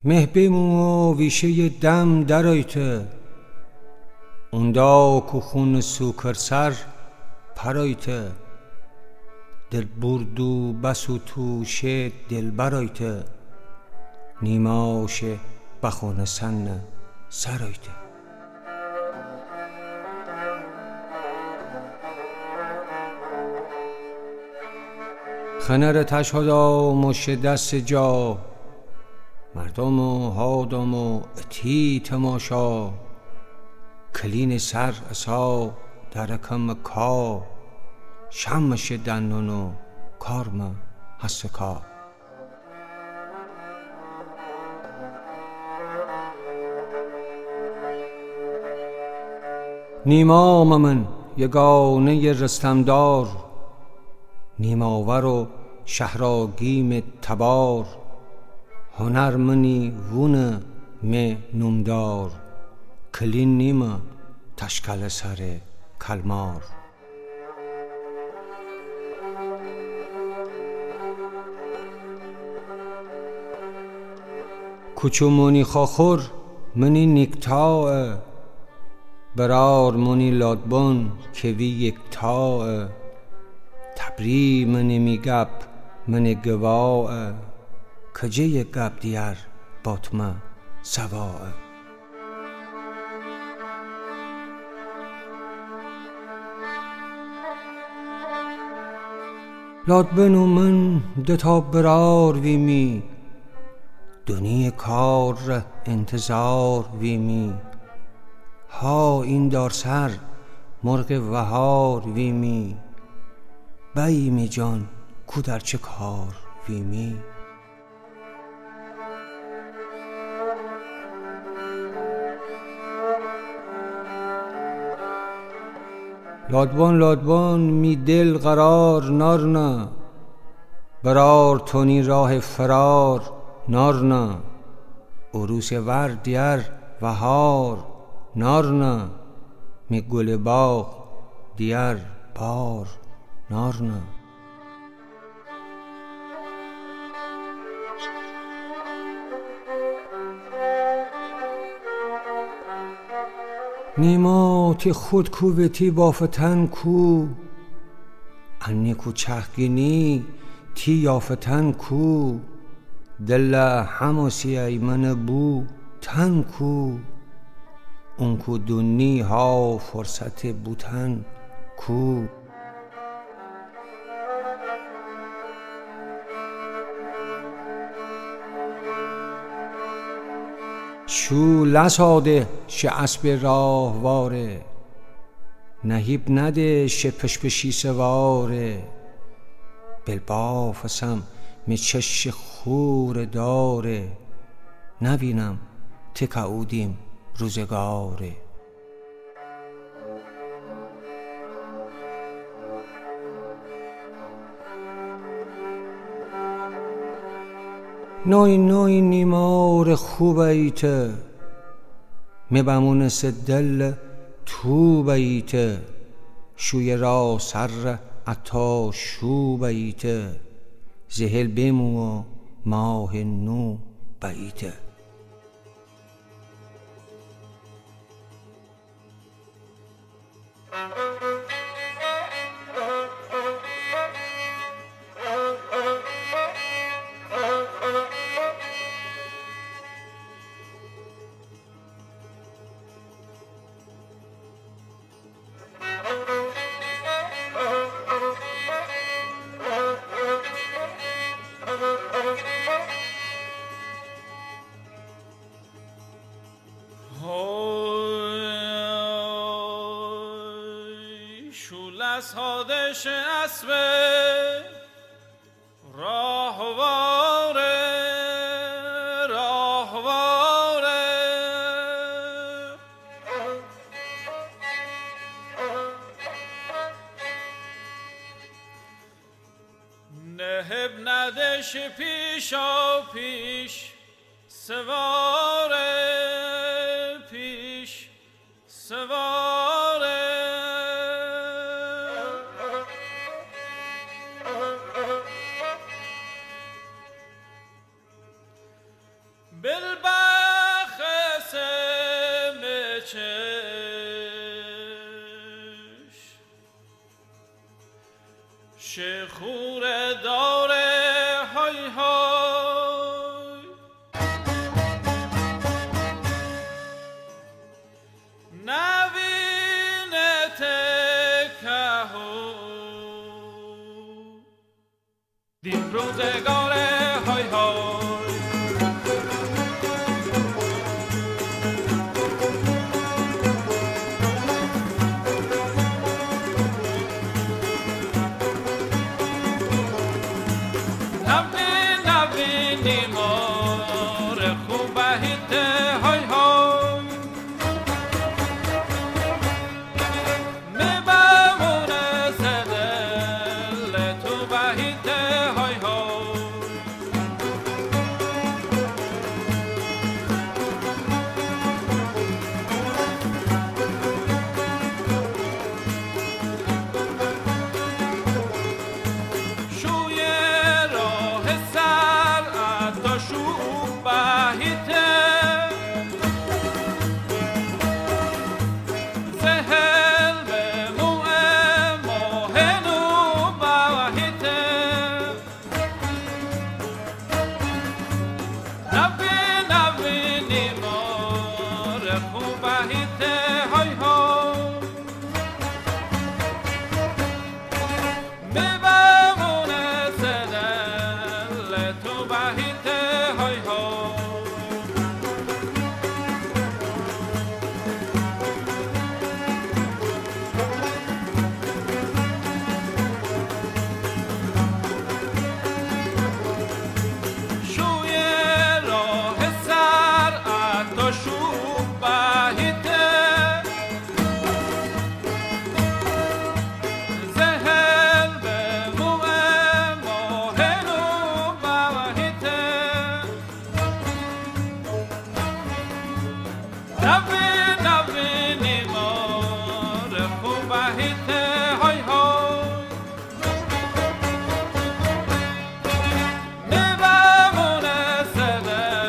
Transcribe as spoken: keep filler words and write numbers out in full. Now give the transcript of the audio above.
مه بمو ویشه دم درایته اوندا کو خون سوکر سر پرایته دل بردو بسو توشه دل برایته نیماشه بخونه سن سرایته خنر تشهدا مش دست جا مردم و هادم و اتی تماشا کلین سر اسا درکم کا شمش دنونو کارما حسکا نیمام من یگانه رستمدار نیماور و شهراگیم تبار هنر منی وونه می نومدار کلین نیمه تشکل سر کلمار کوچو مونی خاخور منی نیکتاه برار منی لادبون کوی یکتاه تبری منی میگب منی گواه کجه یک گب دیار باتمه سواه لادبنو من دتا برار ویمی دنی کار انتظار ویمی ها این دار سر مرغ وهار ویمی بیمی جان کو در چه کار ویمی لادبان لادبان می دل قرار نارنا برار تونی راه فرار نارنا عروس ور دیار وهار نارنا می گل باغ دیار بار نارنا نیما تی خود کو و تی بافتن کو انی کو چهگینی تی یافتن کو دل هماسی ایمن بو تن کو اون کو دنی ها فرصت بوتن کو شو لساده شه اسب راهواره نهیب نده شه پشپشی سواره بلبافسم می چش خور داره نبینم تکعودیم روزگاره نوی نوی نیمار خوب ایته می بمونس دل تو بیته شوی را سر عطا شو بیته زهل بمو ماه نو بیته سادش اسب راهواره راهواره نهب ندش پیشا پیش سواره پیش سواره بالبخس مچش شخور داره های های نوین تکهو دین روزگاره های های Love